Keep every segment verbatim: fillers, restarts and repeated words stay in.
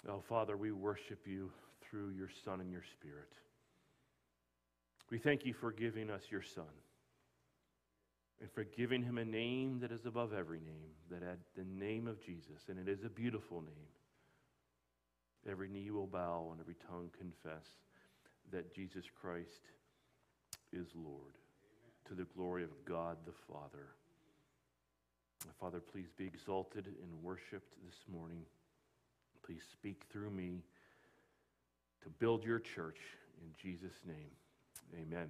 Oh, Father, we worship you through your Son and your Spirit. We thank you for giving us your Son and for giving him a name that is above every name, that at the name of Jesus, and it is a beautiful name, every knee will bow and every tongue confess that Jesus Christ is Lord, to the glory of God the Father. Father, please be exalted and worshiped this morning. Please speak through me to build your church in Jesus' name. Amen.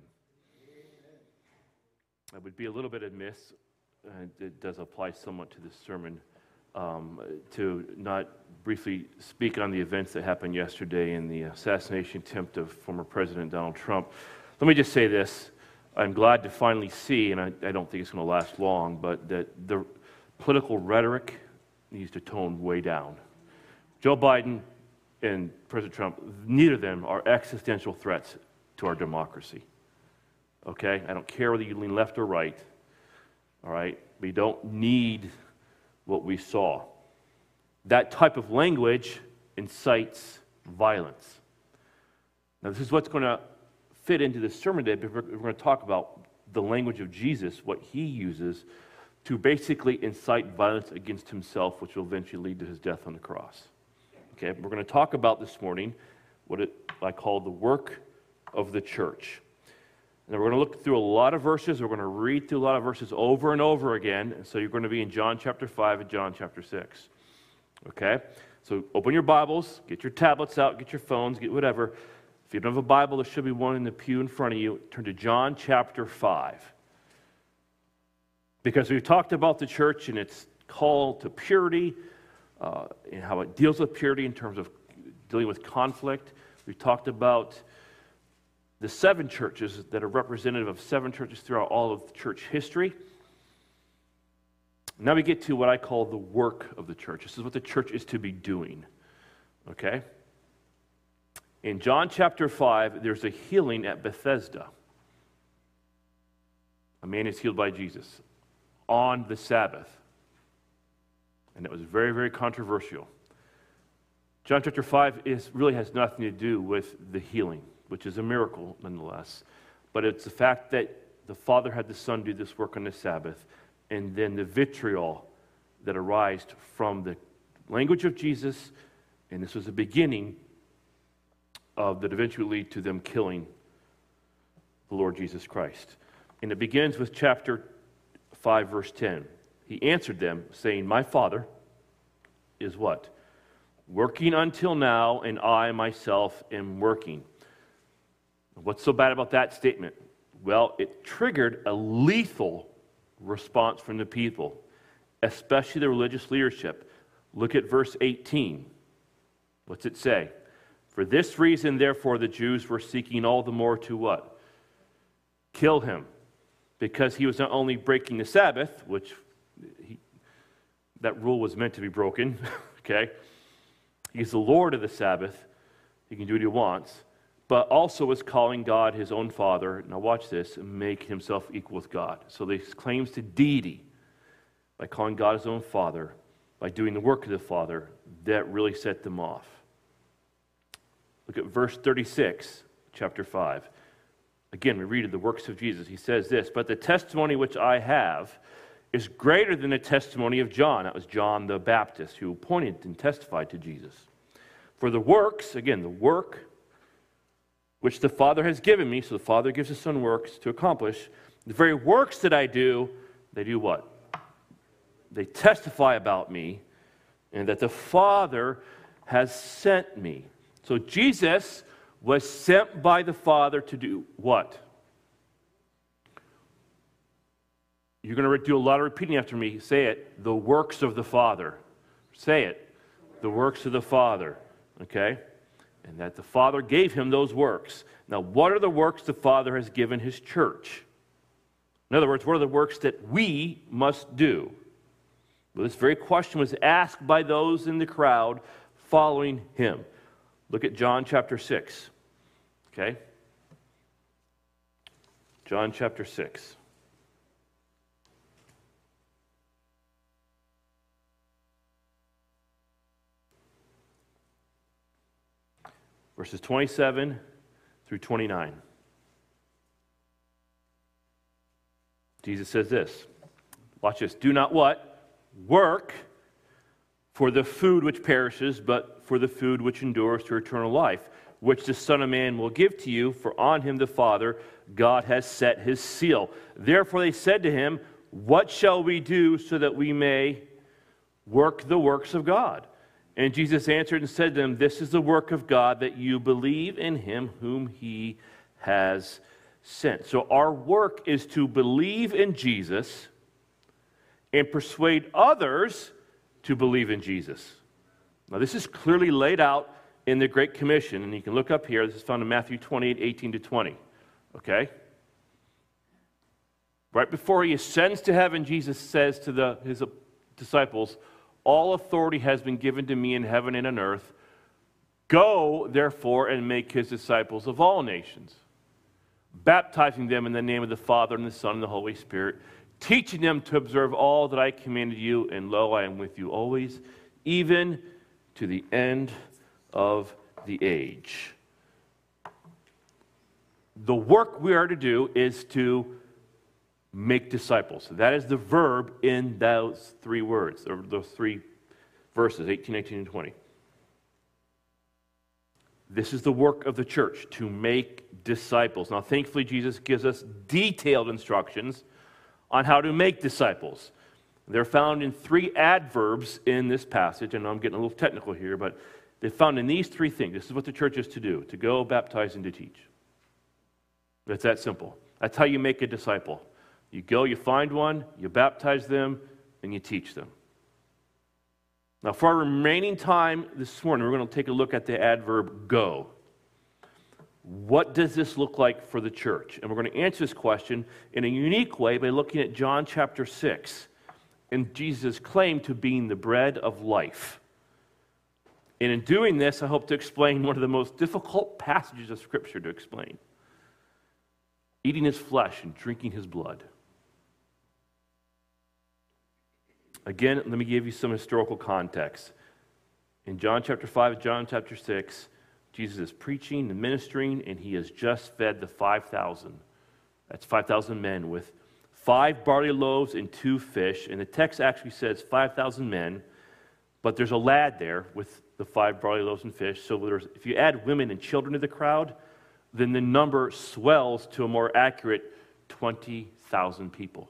I would be a little bit amiss, and it does apply somewhat to this sermon, um, to not briefly speak on the events that happened yesterday in the assassination attempt of former President Donald Trump. Let me just say this. I'm glad to finally see, and I, I don't think it's going to last long, but that the political rhetoric needs to tone way down. Joe Biden and President Trump, neither of them are existential threats to our democracy. Okay? I don't care whether you lean left or right. All right? We don't need what we saw. That type of language incites violence. Now, this is what's going to fit into this sermon today, because we're going to talk about the language of Jesus, what he uses to basically incite violence against himself, which will eventually lead to his death on the cross. Okay, we're going to talk about this morning what it, I call the work of the church. And we're going to look through a lot of verses. We're going to read through a lot of verses over and over again. And so you're going to be in John chapter five and John chapter six. Okay? So open your Bibles, get your tablets out, get your phones, get whatever. If you don't have a Bible, there should be one in the pew in front of you. Turn to John chapter five. Because we've talked about the church and its call to purity, uh, and how it deals with purity in terms of dealing with conflict. We've talked about the seven churches that are representative of seven churches throughout all of church history. Now we get to what I call the work of the church. This is what the church is to be doing. Okay? In John chapter five, there's a healing at Bethesda. A man is healed by Jesus on the Sabbath. And it was very, very controversial. John chapter five is, really has nothing to do with the healing, which is a miracle nonetheless. But it's the fact that the Father had the Son do this work on the Sabbath, and then the vitriol that arose from the language of Jesus, and this was the beginning of that eventually lead to them killing the Lord Jesus Christ. And it begins with chapter five, verse ten. He answered them, saying, "My Father is" what? "Working until now, and I myself am working." What's so bad about that statement? Well, it triggered a lethal response from the people, especially the religious leadership. Look at verse eighteen. What's it say? "For this reason, therefore, the Jews were seeking all the more to" what? "Kill him, because he was not only breaking the Sabbath," which he, that rule was meant to be broken, okay? He's the Lord of the Sabbath. He can do what he wants, but also was calling God his own Father. Now watch this, and make himself equal with God. So these claims to deity, by calling God his own Father, by doing the work of the Father, that really set them off. Look at verse thirty-six, chapter five. Again, we read of the works of Jesus. He says this, "But the testimony which I have is greater than the testimony of John." That was John the Baptist, who pointed and testified to Jesus. "For the works," again, the work which the Father has given me, so the Father gives the Son works to accomplish, "the very works that I do," they do what? They testify about me, and that the Father has sent me. So Jesus was sent by the Father to do what? You're going to do a lot of repeating after me. Say it. The works of the Father. Say it. The works of the Father. Okay? And that the Father gave him those works. Now, what are the works the Father has given his church? In other words, what are the works that we must do? Well, this very question was asked by those in the crowd following him. Look at John chapter six. Okay? John chapter six. verses twenty-seven through twenty-nine. Jesus says this. Watch this. Do not what? Work for the food which perishes, but for the food which endures to eternal life, which the Son of Man will give to you, for on him the Father, God has set his seal. Therefore they said to him, what shall we do so that we may work the works of God? And Jesus answered and said to them, this is the work of God, that you believe in him whom he has sent. So our work is to believe in Jesus and persuade others to believe in Jesus. Now this is clearly laid out in the Great Commission, and you can look up here. This is found in Matthew twenty-eight, eighteen to twenty. Okay? Right before he ascends to heaven, Jesus says to the, his disciples, all authority has been given to me in heaven and on earth. Go, therefore, and make his disciples of all nations, baptizing them in the name of the Father and the Son and the Holy Spirit, teaching them to observe all that I commanded you, and lo, I am with you always, even to the end of the age. The work we are to do is to make disciples. That is the verb in those three words, or those three verses, eighteen, nineteen, and twenty. This is the work of the church, to make disciples. Now, thankfully, Jesus gives us detailed instructions on how to make disciples. They're found in three adverbs in this passage, and I'm getting a little technical here, but they're found in these three things. This is what the church is to do: to go, baptize, and to teach. It's that simple. That's how you make a disciple. You go, you find one, you baptize them, and you teach them. Now, for our remaining time this morning, we're going to take a look at the adverb go. What does this look like for the church? And we're going to answer this question in a unique way by looking at John chapter six and Jesus' claim to being the bread of life. And in doing this, I hope to explain one of the most difficult passages of Scripture to explain: eating his flesh and drinking his blood. Again, let me give you some historical context. In John chapter five, John chapter six, Jesus is preaching and ministering, and he has just fed the five thousand. That's five thousand men with five barley loaves and two fish. And the text actually says five thousand men, but there's a lad there with the five barley loaves and fish. So there's, if you add women and children to the crowd, then the number swells to a more accurate twenty thousand people.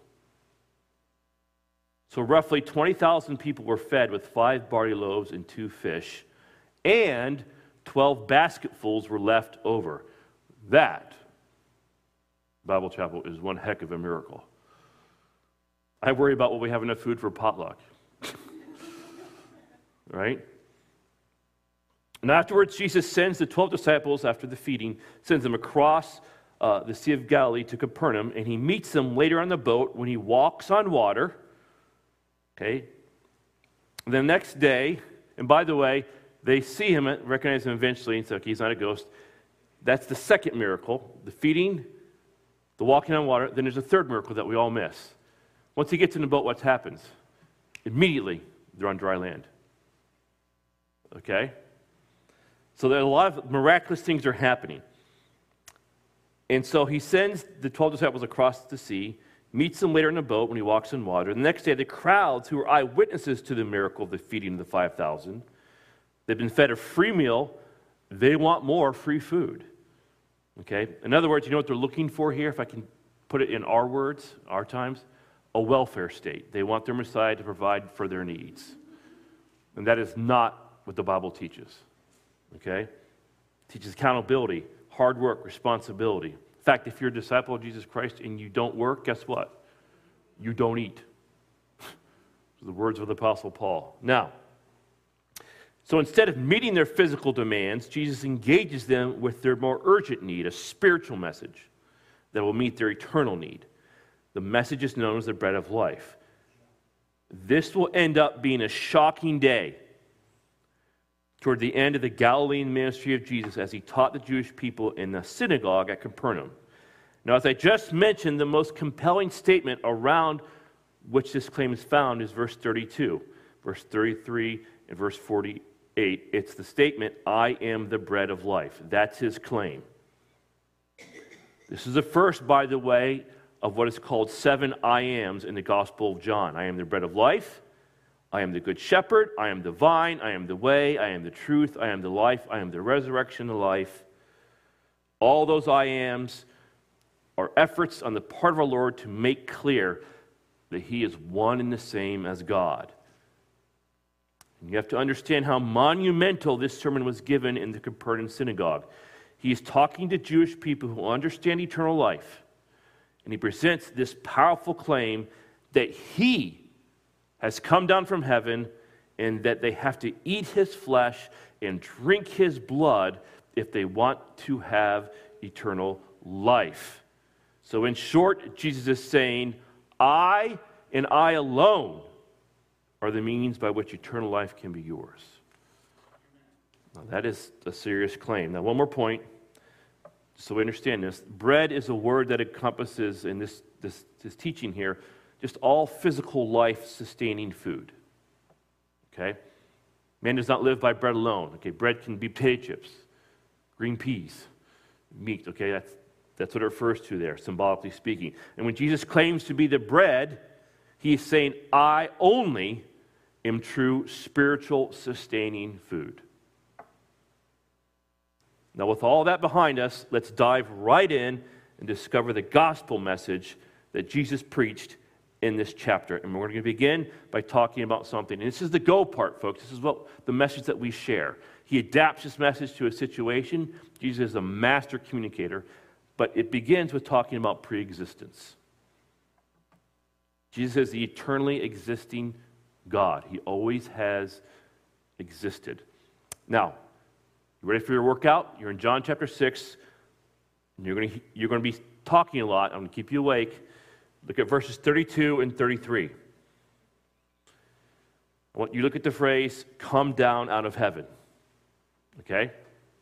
So roughly twenty thousand people were fed with five barley loaves and two fish, and twelve basketfuls were left over. That, Bible Chapel, is one heck of a miracle. I worry about will we have enough food for potluck. Right? And afterwards, Jesus sends the twelve disciples, after the feeding, sends them across uh, the Sea of Galilee to Capernaum, and he meets them later on the boat when he walks on water. Okay? The next day, and by the way, they see him, recognize him eventually, and say, okay, he's not a ghost. That's the second miracle, the feeding, the walking on water. Then there's a third miracle that we all miss. Once he gets in the boat, what happens? Immediately, they're on dry land. Okay? So there are a lot of miraculous things are happening. And so he sends the twelve disciples across the sea, meets them later in the boat when he walks on water. The next day, the crowds who were eyewitnesses to the miracle of the feeding of the five thousand, they've been fed a free meal. They want more free food. Okay? In other words, you know what they're looking for here, if I can put it in our words, our times? A welfare state. They want their Messiah to provide for their needs. And that is not what the Bible teaches. Okay? It teaches accountability, hard work, responsibility. In fact, if you're a disciple of Jesus Christ and you don't work, guess what? You don't eat. The words of the Apostle Paul. Now, so instead of meeting their physical demands, Jesus engages them with their more urgent need, a spiritual message that will meet their eternal need. The message is known as the bread of life. This will end up being a shocking day toward the end of the Galilean ministry of Jesus as he taught the Jewish people in the synagogue at Capernaum. Now, as I just mentioned, the most compelling statement around which this claim is found is verse thirty-two, verse thirty-three, and verse forty, eight, it's the statement, I am the bread of life. That's his claim. This is the first, by the way, of what is called seven I ams in the Gospel of John. I am the bread of life. I am the good shepherd. I am the vine. I am the way. I am the truth. I am the life. I am the resurrection of life. All those I ams are efforts on the part of our Lord to make clear that he is one and the same as God. And you have to understand how monumental this sermon was given in the Capernaum synagogue. He is talking to Jewish people who understand eternal life, and he presents this powerful claim that he has come down from heaven and that they have to eat his flesh and drink his blood if they want to have eternal life. So in short, Jesus is saying, I and I alone are the means by which eternal life can be yours. Now, that is a serious claim. Now, one more point, so we understand this. Bread is a word that encompasses, in this, this, this teaching here, just all physical life-sustaining food. Okay? Man does not live by bread alone. Okay, bread can be potato chips, green peas, meat. Okay, that's, that's what it refers to there, symbolically speaking. And when Jesus claims to be the bread, he is saying, I only am true spiritual sustaining food. Now, with all that behind us, let's dive right in and discover the gospel message that Jesus preached in this chapter. And we're going to begin by talking about something. And this is the go part, folks. This is what the message that we share. He adapts this message to a situation. Jesus is a master communicator. But it begins with talking about preexistence. Jesus is the eternally existing God. He always has existed. Now, you ready for your workout? You're in John chapter six. And you're going to, you're going to be talking a lot. I'm going to keep you awake. Look at verses thirty-two and thirty-three. I want you to look at the phrase, come down out of heaven. Okay?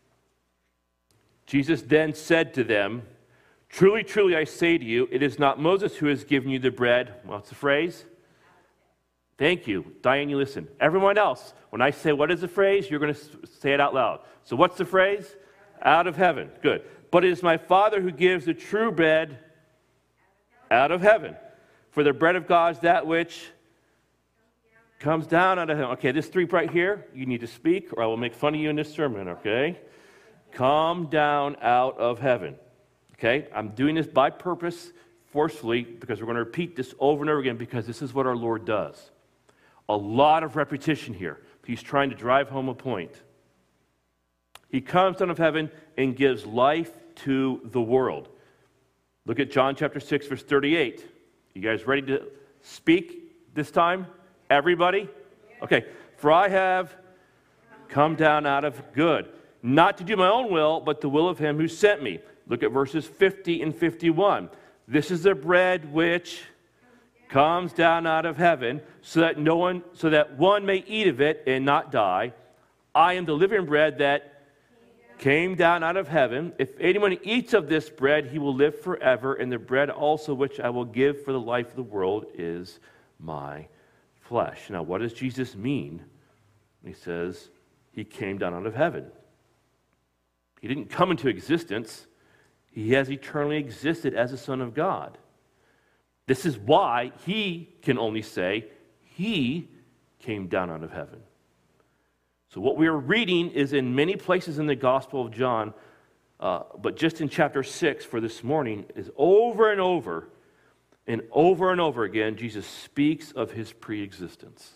Jesus then said to them, truly, truly, I say to you, it is not Moses who has given you the bread. What's the phrase? Thank you. Diane, you listen. Everyone else, when I say what is the phrase, you're going to say it out loud. So what's the phrase? Out of heaven. Good. But it is my Father who gives the true bread out of heaven. For the bread of God is that which comes down out of heaven. Okay, this three right here, you need to speak or I will make fun of you in this sermon, okay? Come down out of heaven. Okay, I'm doing this by purpose, forcefully, because we're going to repeat this over and over again because this is what our Lord does. A lot of repetition here. He's trying to drive home a point. He comes down of heaven and gives life to the world. Look at John chapter six, verse thirty-eight. You guys ready to speak this time? Everybody? Okay. For I have come down out of good, not to do my own will, but the will of him who sent me. Look at verses fifty and fifty-one. This is the bread which comes down out of heaven, so that no one, so that one may eat of it and not die. I am the living bread that came down out of heaven. If anyone eats of this bread, he will live forever, and the bread also which I will give for the life of the world is my flesh. Now, what does Jesus mean when he says he came down out of heaven? He didn't come into existence. He has eternally existed as the Son of God. This is why he can only say he came down out of heaven. So what we are reading is in many places in the Gospel of John, uh, but just in chapter six for this morning is over and over and over and over again, Jesus speaks of his pre-existence.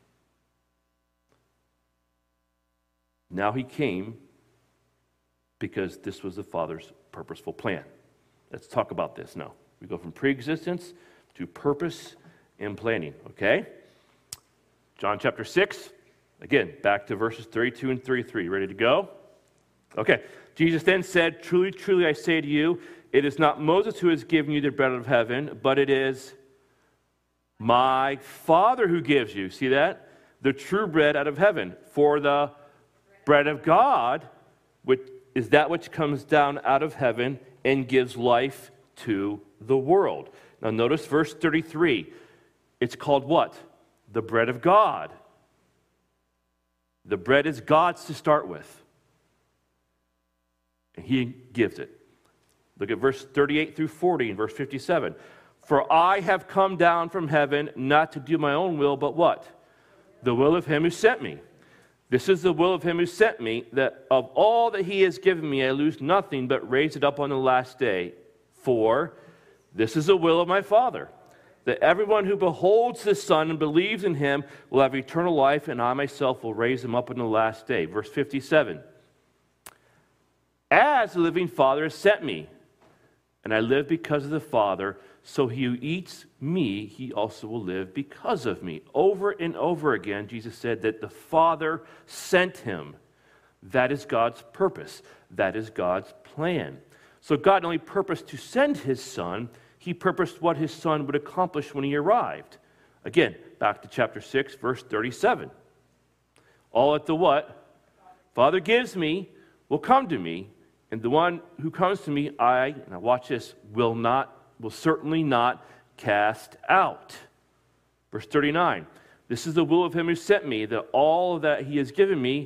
Now he came because this was the Father's purposeful plan. Let's talk about this now. We go from pre-existence to purpose and planning, okay? John chapter six, again, back to verses thirty-two and thirty-three. Ready to go? Okay. Jesus then said, truly, truly, I say to you, it is not Moses who has given you the bread of heaven, but it is my Father who gives you, see that? The true bread out of heaven. For the bread of God, which is that which comes down out of heaven and gives life to the world. Now notice verse thirty-three. It's called what? The bread of God. The bread is God's to start with. And he gives it. Look at verse thirty-eight through forty and verse fifty-seven. For I have come down from heaven not to do my own will, but what? The will of him who sent me. This is the will of him who sent me, that of all that he has given me I lose nothing, but raise it up on the last day. For this is the will of my Father, that everyone who beholds the Son and believes in him will have eternal life, and I myself will raise him up on the last day. Verse fifty-seven. As the living Father has sent me, and I live because of the Father, so he who eats me, he also will live because of me. Over and over again, Jesus said that the Father sent him. That is God's purpose. That is God's plan. So God not only purposed to send his Son, he purposed what his Son would accomplish when he arrived. Again, back to chapter six, verse thirty-seven. All at the what? Father gives me will come to me, and the one who comes to me, I, now watch this, will not, will certainly not cast out. Verse thirty-nine. This is the will of him who sent me, that all that he has given me,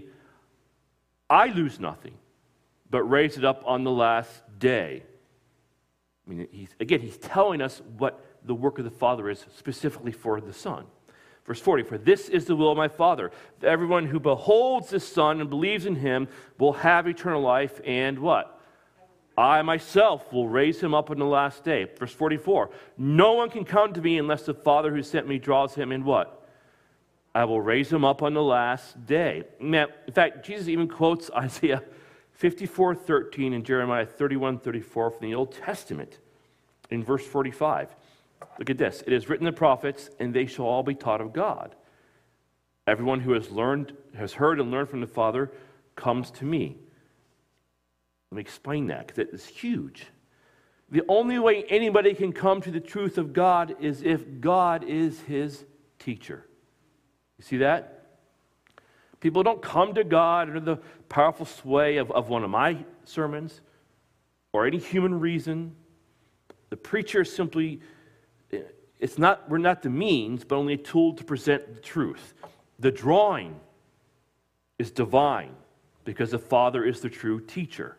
I lose nothing, but raise it up on the last day. I mean, he's, again, he's telling us what the work of the Father is specifically for the Son. Verse forty, for this is the will of my Father, that everyone who beholds the Son and believes in him will have eternal life, and what? I myself will raise him up on the last day. Verse forty-four, no one can come to me unless the Father who sent me draws him, and what? I will raise him up on the last day. Now, in fact, Jesus even quotes Isaiah fifty-four thirteen and Jeremiah thirty-one thirty-four from the Old Testament in verse forty-five. Look at this. It is written in the prophets, and they shall all be taught of God. Everyone who has learned, has heard and learned from the Father comes to me. Let me explain that, because it is huge. The only way anybody can come to the truth of God is if God is his teacher. You see that? People don't come to God under the powerful sway of, of one of my sermons or any human reason. The preacher is simply, it's not, we're not the means, but only a tool to present the truth. The drawing is divine because the Father is the true teacher.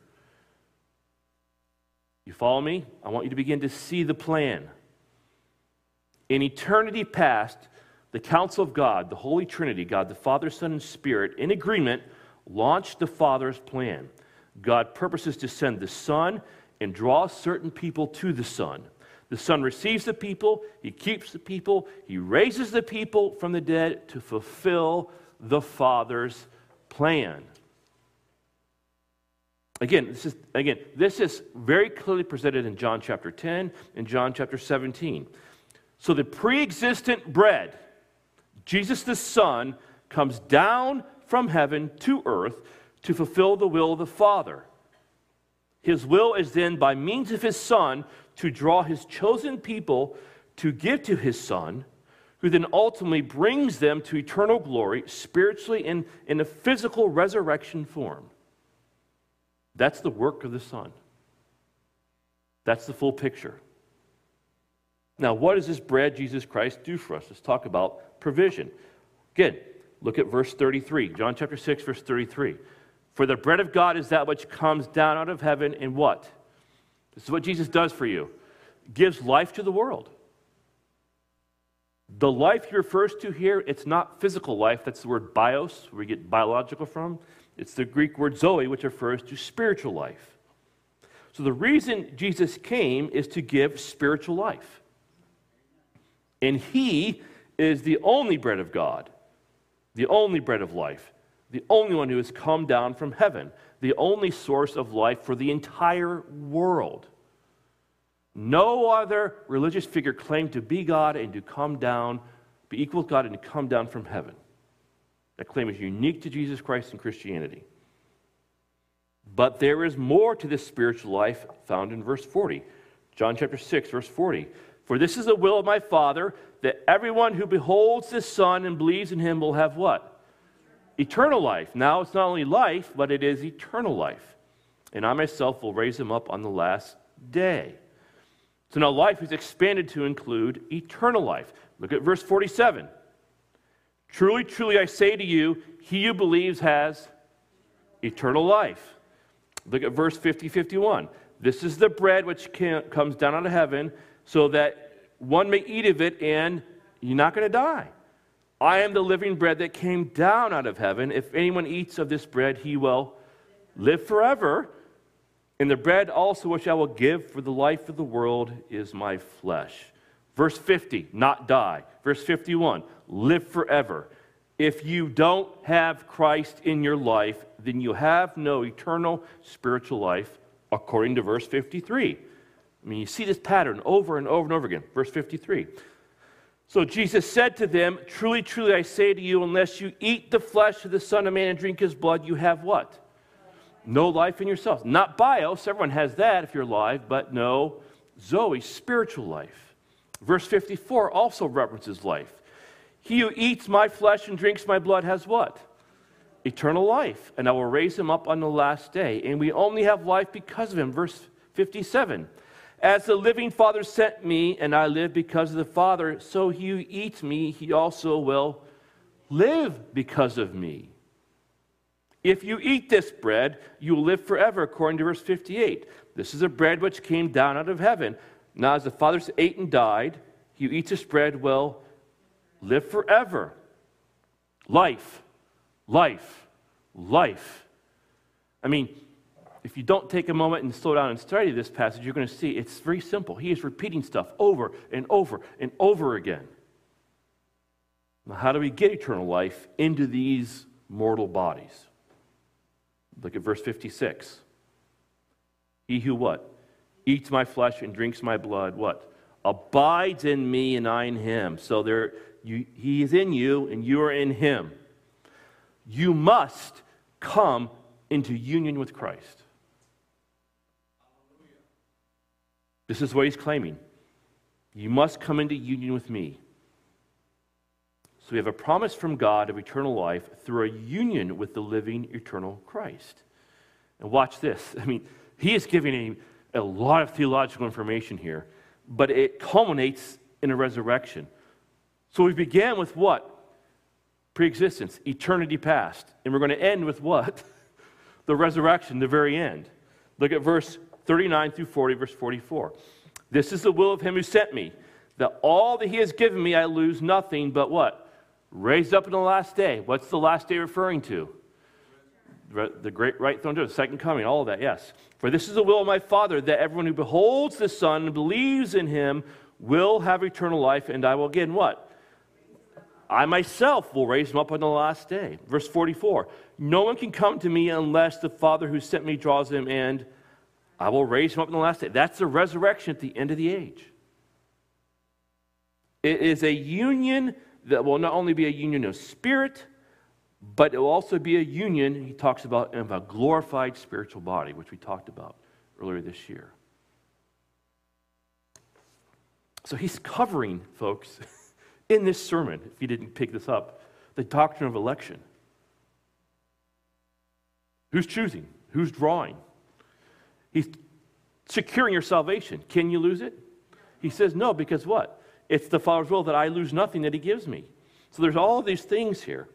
You follow me? I want you to begin to see the plan. In eternity past, the counsel of God, the Holy Trinity, God the Father, Son, and Spirit, in agreement, launched the Father's plan. God purposes to send the Son and draw certain people to the Son. The Son receives the people, he keeps the people, he raises the people from the dead to fulfill the Father's plan. Again, this is again, this is very clearly presented in John chapter ten and John chapter seventeen. So the pre-existent bread, Jesus the Son, comes down from heaven to earth to fulfill the will of the Father. His will is then, by means of his Son, to draw his chosen people to give to his Son, who then ultimately brings them to eternal glory, spiritually in, in a physical resurrection form. That's the work of the Son. That's the full picture. Now, what does this bread, Jesus Christ, do for us? Let's talk about provision. Again, look at verse thirty-three. John chapter six, verse thirty-three. For the bread of God is that which comes down out of heaven, and what? This is what Jesus does for you. Gives life to the world. The life he refers to here, it's not physical life. That's the word bios, where we get biological from. It's the Greek word zoe, which refers to spiritual life. So the reason Jesus came is to give spiritual life. And he is the only bread of God, the only bread of life, the only one who has come down from heaven, the only source of life for the entire world. No other religious figure claimed to be God and to come down, be equal with God and to come down from heaven. That claim is unique to Jesus Christ and Christianity. But there is more to this spiritual life found in verse forty. John chapter six, verse forty. For this is the will of my Father, that everyone who beholds the Son and believes in him will have what? Eternal life. Now it's not only life, but it is eternal life. And I myself will raise him up on the last day. So now life is expanded to include eternal life. Look at verse forty-seven. Truly, truly, I say to you, he who believes has eternal life. Look at verse fifty, fifty-one. This is the bread which can, comes down out of heaven, so that one may eat of it and you're not going to die. I am the living bread that came down out of heaven. If anyone eats of this bread, he will live forever. And the bread also which I will give for the life of the world is my flesh. Verse fifty, not die. Verse fifty-one, live forever. If you don't have Christ in your life, then you have no eternal spiritual life, according to verse fifty-three. I mean, you see this pattern over and over and over again. Verse fifty-three. So Jesus said to them, truly, truly, I say to you, unless you eat the flesh of the Son of Man and drink his blood, you have what? No life in yourselves. Not bios, everyone has that if you're alive, but no zoe, spiritual life. Verse fifty-four also references life. He who eats my flesh and drinks my blood has what? Eternal life, and I will raise him up on the last day. And we only have life because of him. Verse fifty-seven. As the living Father sent me, and I live because of the Father, so he who eats me, he also will live because of me. If you eat this bread, you will live forever, according to verse fifty-eight. This is a bread which came down out of heaven. Now, as the Father ate and died, he who eats this bread will live forever. Life, life, life. I mean, if you don't take a moment and slow down and study this passage, you're going to see it's very simple. He is repeating stuff over and over and over again. Now, how do we get eternal life into these mortal bodies? Look at verse fifty-six. He who what? Eats my flesh and drinks my blood, what? Abides in me and I in him. So there, you, he is in you and you are in him. You must come into union with Christ. This is what he's claiming. You must come into union with me. So we have a promise from God of eternal life through a union with the living, eternal Christ. And watch this. I mean, he is giving a, a lot of theological information here, but it culminates in a resurrection. So we began with what? Pre-existence, eternity past. And we're going to end with what? The resurrection, the very end. Look at verse thirty-nine through forty, verse forty-four. This is the will of him who sent me, that all that he has given me I lose nothing, but what? Raised up in the last day. What's the last day referring to? The great right throne, the second coming, all of that, yes. For this is the will of my Father, that everyone who beholds the Son and believes in him will have eternal life, and I will again what? I myself will raise him up on the last day. Verse forty-four. No one can come to me unless the Father who sent me draws him, and I will raise him up on the last day. That's the resurrection at the end of the age. It is a union that will not only be a union of spirit, but it will also be a union, he talks about, of a glorified spiritual body, which we talked about earlier this year. So he's covering, folks, in this sermon, if you didn't pick this up, the doctrine of election. Who's choosing? Who's drawing? He's securing your salvation. Can you lose it? He says no, because what? It's the Father's will that I lose nothing that he gives me. So there's all these things here.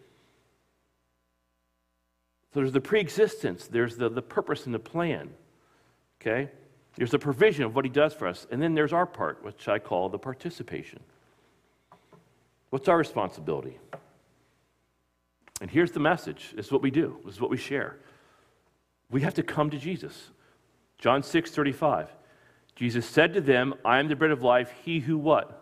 So there's the pre-existence, there's the, the purpose and the plan. Okay? There's the provision of what he does for us. And then there's our part, which I call the participation. What's our responsibility? And here's the message. This is what we do. This is what we share. We have to come to Jesus. John six thirty-five. Jesus said to them, I am the bread of life. He who what?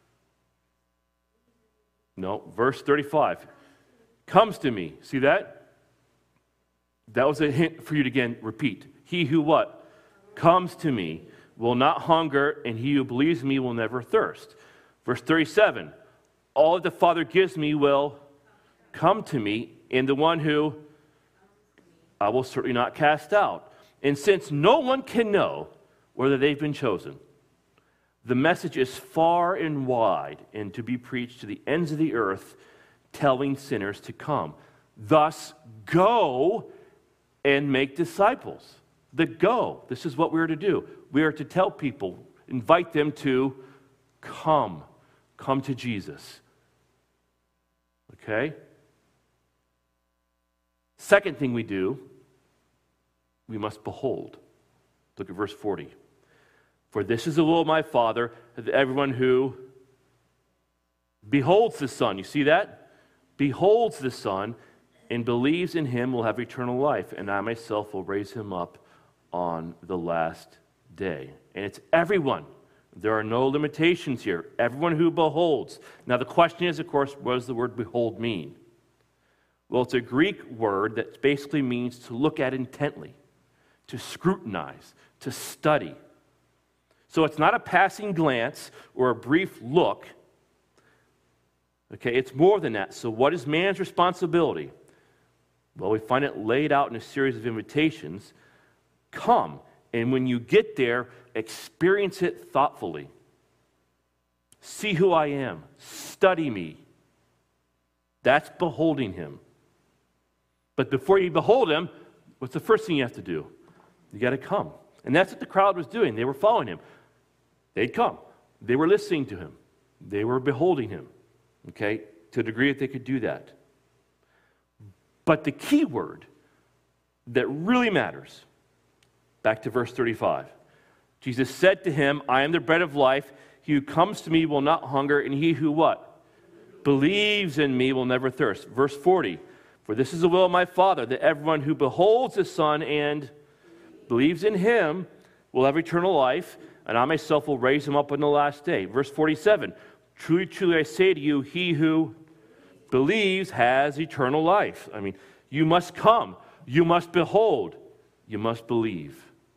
No, verse thirty-five. Comes to me. See that? That was a hint for you to again repeat. He who what? Comes to me will not hunger, and he who believes me will never thirst. Verse thirty-seven. All that the Father gives me will come to me, and the one who I will certainly not cast out. And since no one can know whether they've been chosen, the message is far and wide and to be preached to the ends of the earth, telling sinners to come. Thus, go and make disciples. The go. This is what we are to do. We are to tell people, invite them to come. Come to Jesus. Okay? Second thing we do, we must behold. Look at verse forty. For this is the will of my Father, that everyone who beholds the Son, you see that? Beholds the Son and believes in him will have eternal life, and I myself will raise him up on the last day. And it's everyone. There are no limitations here. Everyone who beholds. Now the question is, of course, what does the word behold mean? Well, it's a Greek word that basically means to look at intently, to scrutinize, to study. So it's not a passing glance or a brief look. Okay, it's more than that. So what is man's responsibility? Well, we find it laid out in a series of invitations. Come, and when you get there, experience it thoughtfully. See who I am. Study me. That's beholding him. But before you behold him, what's the first thing you have to do? You got to come. And that's what the crowd was doing. They were following him. They'd come. They were listening to him. They were beholding him. Okay? To a degree that they could do that. But the key word that really matters, back to verse thirty-five. Jesus said to him, I am the bread of life. He who comes to me will not hunger, and he who what? Believes in me will never thirst. Verse forty. For this is the will of my Father, that everyone who beholds the Son and believes in him will have eternal life, and I myself will raise him up on the last day. Verse forty-seven. Truly, truly, I say to you, he who believes has eternal life. I mean, you must come. You must behold. You must believe.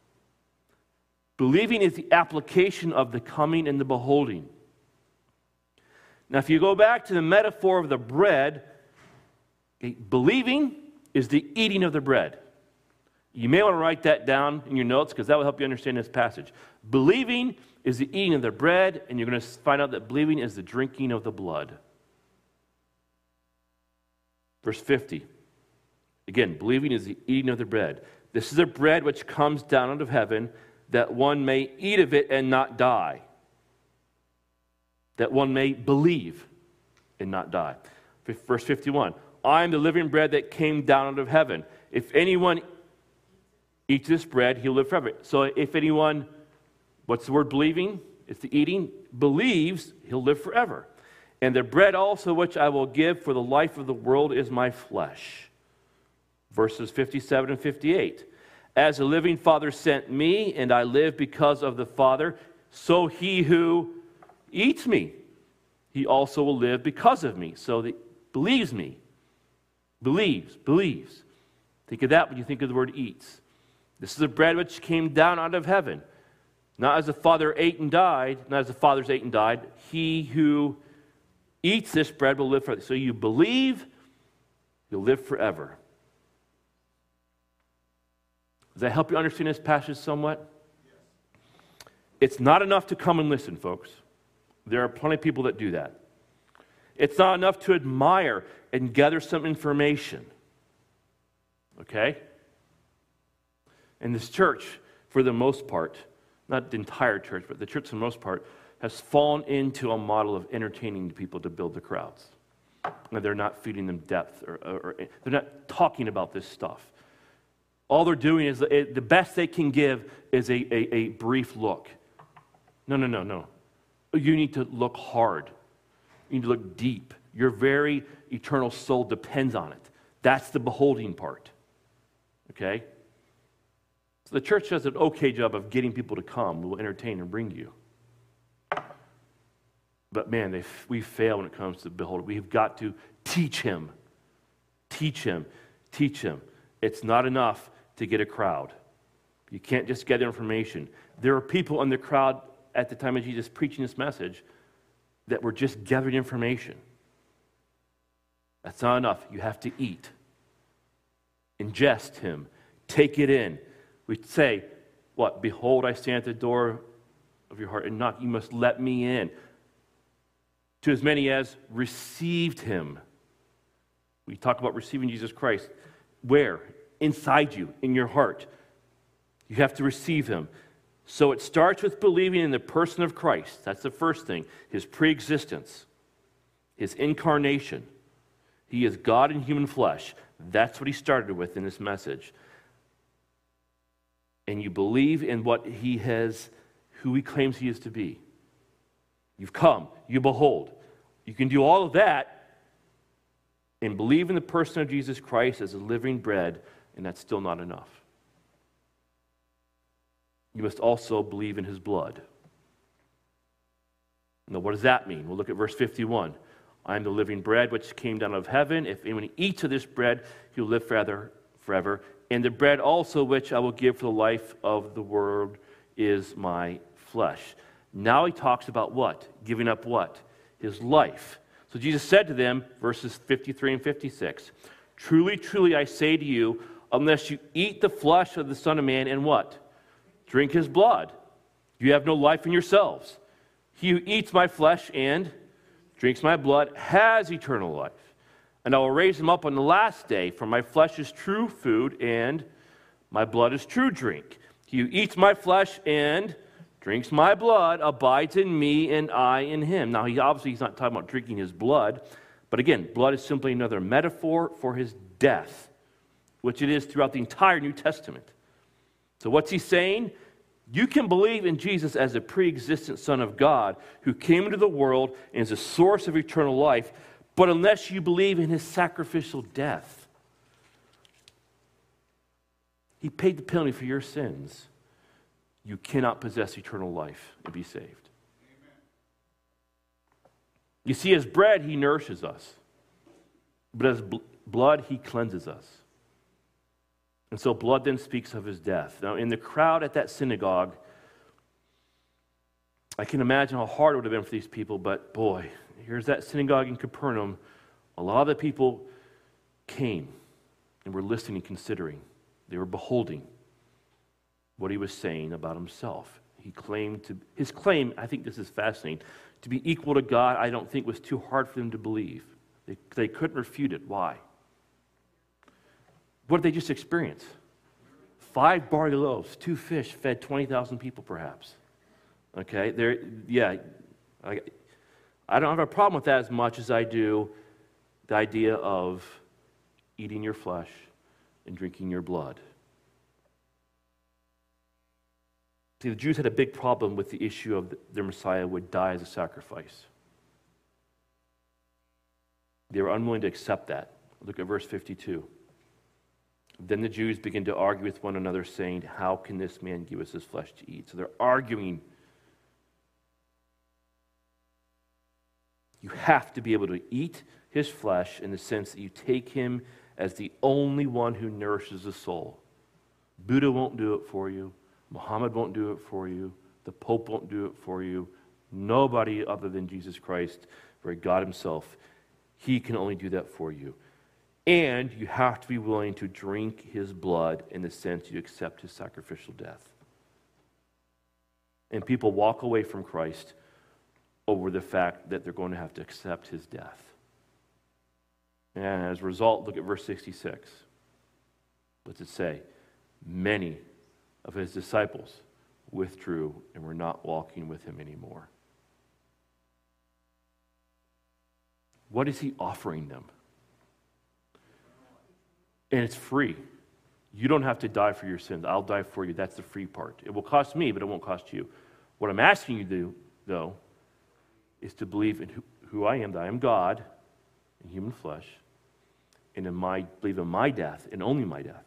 Believing is the application of the coming and the beholding. Now, if you go back to the metaphor of the bread, okay, believing is the eating of the bread. You may want to write that down in your notes because that will help you understand this passage. Believing is the eating of the bread, and you're going to find out that believing is the drinking of the blood. Verse fifty. Again, believing is the eating of the bread. This is the bread which comes down out of heaven, that one may eat of it and not die. That one may believe and not die. Verse fifty-one. I am the living bread that came down out of heaven. If anyone eats this bread, he'll live forever. So if anyone, what's the word believing? It's the eating. Believes, he'll live forever. And the bread also which I will give for the life of the world is my flesh. Verses fifty-seven and fifty-eight. As the living Father sent me, and I live because of the Father, so he who eats me, he also will live because of me. So that believes me. Believes, believes. Think of that when you think of the word eats. This is the bread which came down out of heaven. Not as the Father ate and died, not as the fathers ate and died. He who eats this bread will live forever. So you believe, you'll live forever. Does that help you understand this passage somewhat? Yes. It's not enough to come and listen, folks. There are plenty of people that do that. It's not enough to admire and gather some information. Okay? And this church, for the most part, not the entire church, but the church for the most part, has fallen into a model of entertaining people to build the crowds. And they're not feeding them depth, or, or, or they're not talking about this stuff. All they're doing is, the best they can give is a, a, a brief look. No, no, no, no. You need to look hard. You need to look deep. Your very eternal soul depends on it. That's the beholding part. Okay? So the church does an okay job of getting people to come. We'll entertain and bring you. But man, they, we fail when it comes to beholding. We've got to teach him. Teach him. Teach him. It's not enough to get a crowd. You can't just gather information. There are people in the crowd at the time of Jesus preaching this message that were just gathering information. That's not enough. You have to eat. Ingest him. Take it in. We say, what? Behold, I stand at the door of your heart and knock. You must let me in. To as many as received him. We talk about receiving Jesus Christ. Where? Inside you, in your heart. You have to receive him. So it starts with believing in the person of Christ. That's the first thing. His pre-existence. His incarnation. He is God in human flesh. That's what he started with in this message. And you believe in what he has, who he claims he is to be. You've come, you behold. You can do all of that and believe in the person of Jesus Christ as a living bread, and that's still not enough. You must also believe in his blood. Now, what does that mean? We'll look at verse fifty-one. I am the living bread which came down out of heaven. If anyone eats of this bread, he will live forever, forever. And the bread also which I will give for the life of the world is my flesh. Now he talks about what? Giving up what? His life. So Jesus said to them, verses fifty-three and fifty-six, truly, truly, I say to you, unless you eat the flesh of the Son of Man and what? Drink his blood, you have no life in yourselves. He who eats my flesh and drinks my blood has eternal life. And I will raise him up on the last day, for my flesh is true food and my blood is true drink. He who eats my flesh and drinks my blood abides in me and I in him. Now, he obviously he's not talking about drinking his blood, but again, blood is simply another metaphor for his death, which it is throughout the entire New Testament. So what's he saying? You can believe in Jesus as a pre-existent Son of God who came into the world and is a source of eternal life, but unless you believe in his sacrificial death, he paid the penalty for your sins, you cannot possess eternal life and be saved. Amen. You see, as bread, he nourishes us, but as bl- blood, he cleanses us. And so blood then speaks of his death. Now, in the crowd at that synagogue, I can imagine how hard it would have been for these people, but boy, here's that synagogue in Capernaum. A lot of the people came and were listening, considering. They were beholding what he was saying about himself. He claimed to, his claim, I think this is fascinating, to be equal to God, I don't think was too hard for them to believe. They, they couldn't refute it. Why? What did they just experience? Five barley loaves, two fish fed twenty thousand people perhaps. Okay, there, yeah, I, I don't have a problem with that as much as I do the idea of eating your flesh and drinking your blood. See, the Jews had a big problem with the issue of their Messiah would die as a sacrifice. They were unwilling to accept that. Look at verse fifty-two. Then the Jews begin to argue with one another, saying, how can this man give us his flesh to eat? So they're arguing. You have to be able to eat his flesh in the sense that you take him as the only one who nourishes the soul. Buddha won't do it for you. Muhammad won't do it for you. The Pope won't do it for you. Nobody other than Jesus Christ, for God himself, he can only do that for you. And you have to be willing to drink his blood in the sense you accept his sacrificial death. And people walk away from Christ over the fact that they're going to have to accept his death. And as a result, look at verse sixty-six. What's it say? Many of his disciples withdrew and were not walking with him anymore. What is he offering them? And it's free. You don't have to die for your sins. I'll die for you. That's the free part. It will cost me, but it won't cost you. What I'm asking you to do, though, is to believe in who, who I am, that I am God in human flesh, and in my, believe in my death, and only my death,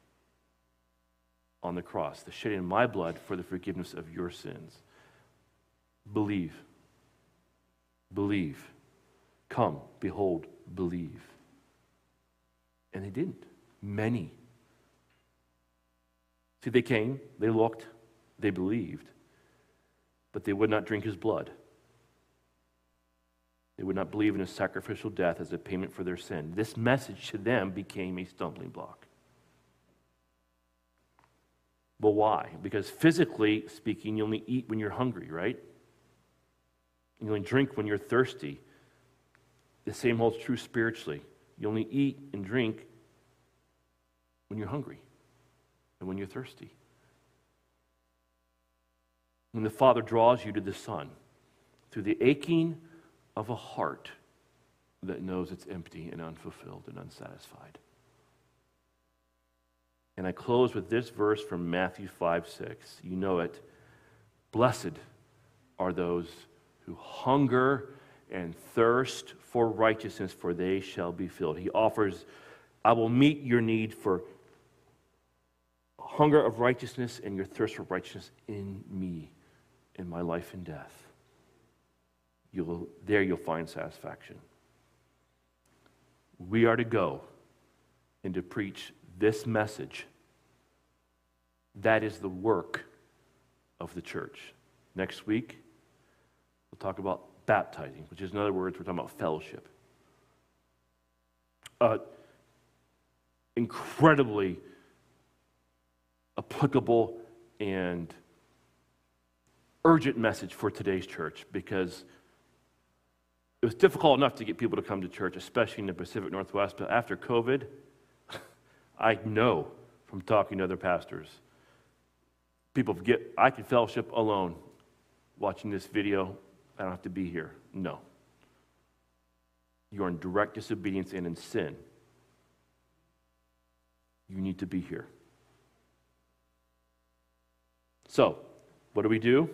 on the cross, the shedding of my blood for the forgiveness of your sins. Believe. Believe. Come, behold, believe. And they didn't. Many. See, they came, they looked, they believed, but they would not drink his blood. They would not believe in his sacrificial death as a payment for their sin. This message to them became a stumbling block. Well, why? Because physically speaking, you only eat when you're hungry, right? You only drink when you're thirsty. The same holds true spiritually. You only eat and drink when you're hungry and when you're thirsty. When the Father draws you to the Son through the aching of a heart that knows it's empty and unfulfilled and unsatisfied. And I close with this verse from Matthew five six. You know it. Blessed are those who hunger and thirst for righteousness, for they shall be filled. He offers, I will meet your need for hunger of righteousness and your thirst for righteousness in me, in my life and death. You'll, there you'll find satisfaction. We are to go and to preach this message. That is the work of the church. Next week, we'll talk about baptizing, which is, in other words, we're talking about fellowship. Uh, incredibly applicable and urgent message for today's church, because it was difficult enough to get people to come to church, especially in the Pacific Northwest. But after COVID, I know from talking to other pastors, people get, I can fellowship alone watching this video. I don't have to be here. No. You are in direct disobedience and in sin. You need to be here. So, what do we do?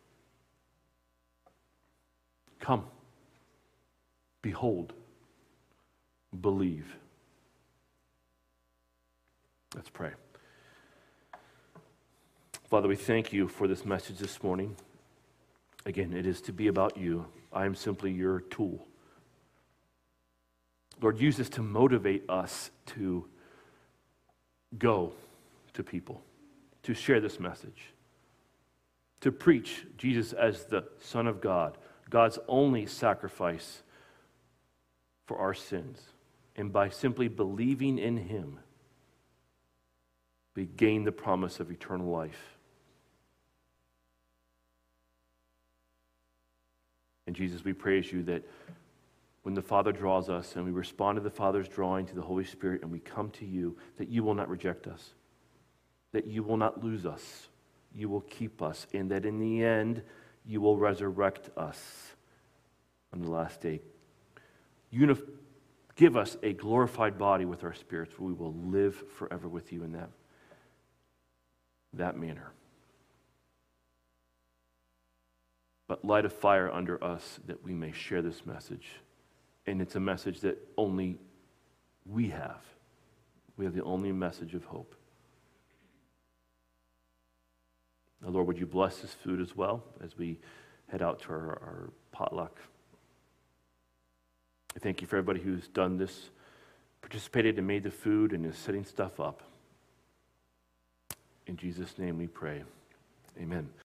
Come. Behold. Believe. Let's pray. Father, we thank you for this message this morning. Again, it is to be about you. I am simply your tool. Lord, use this to motivate us to go to people, to share this message, to preach Jesus as the Son of God, God's only sacrifice for our sins. And by simply believing in him, we gain the promise of eternal life. And Jesus, we praise you that when the Father draws us and we respond to the Father's drawing to the Holy Spirit and we come to you, that you will not reject us, that you will not lose us, you will keep us, and that in the end, you will resurrect us on the last day. Unif- give us a glorified body with our spirits, where we will live forever with you in that, that manner. But light a fire under us that we may share this message. And it's a message that only we have. We have the only message of hope. Now, Lord, would you bless this food as well as we head out to our, our potluck? I thank you for everybody who's done this, participated and made the food and is setting stuff up. In Jesus' name we pray. Amen.